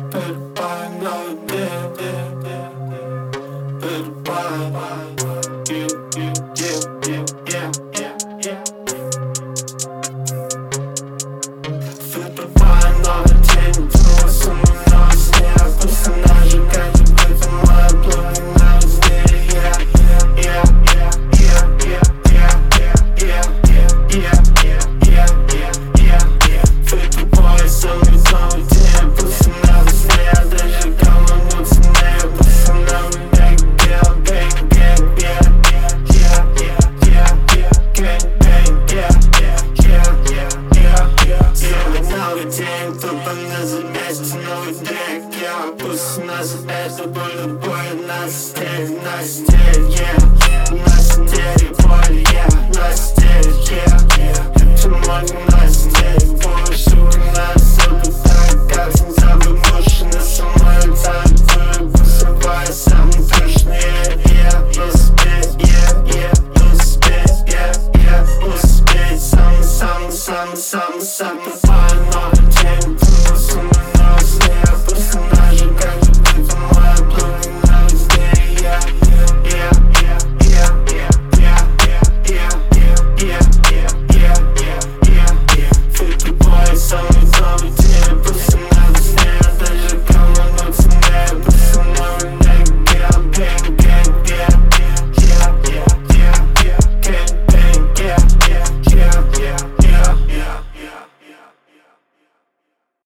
Better buy another damn. Better buy. Yeah. Better buy another 10. Снова сумму снял. Персонажи, как и в этом моем плане на изделие. Фейк бой, самый новый день. Персонажи снял. Даже кому-нибудь ценнее. Персонажи новый трек, пусть нас это было боль, нас стель, нас стель, боль, нас стель, это мой нас стель, боль, шутка, нас